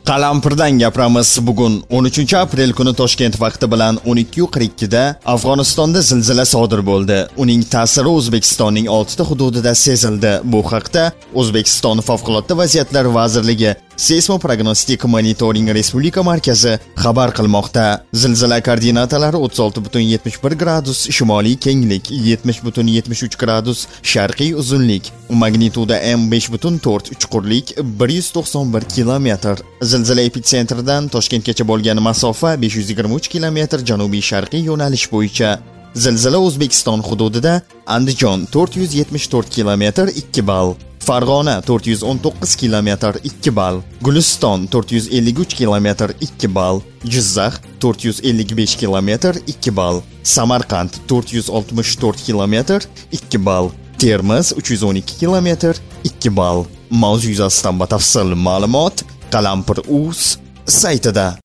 Qalampirdan gapiramiz. Bugun 13-aprel kuni Toshkent vaqti bilan 12:42 da Afg'onistonda zilzila sodir bo'ldi. Uning ta'siri O'zbekistonning 6 ta hududida sezildi. Bu haqda O'zbekiston Favqulodda vaziyatlar vazirligi Seysmoprognostik monitoring respublika markazi xabar qilmoqda. Zilzila koordinatalari 36.71 gradus shimoliy kenglik, 70.73 gradus sharqiy uzunlik, magnituda M5.4 chuqurlik, 191 kilometr. Zilzila epitsentridan Toshkentgacha bo'lgan masofa 523 kilometr janubiy sharqiy yo'nalish bo'yicha. Zilzila O'zbekiston hududida Andijon 474 kilometr 2 ball, Farg'ona 419 kilometr 2 ball, Guliston 453 kilometr 2 ball, Jizzax 455 kilometr 2 ball, Samarqand 464 kilometr 2 ball, Termiz 312 kilometr 2 ball. Mavzu yuzasidan batafsil ma'lumot Qalampir.uz saytida.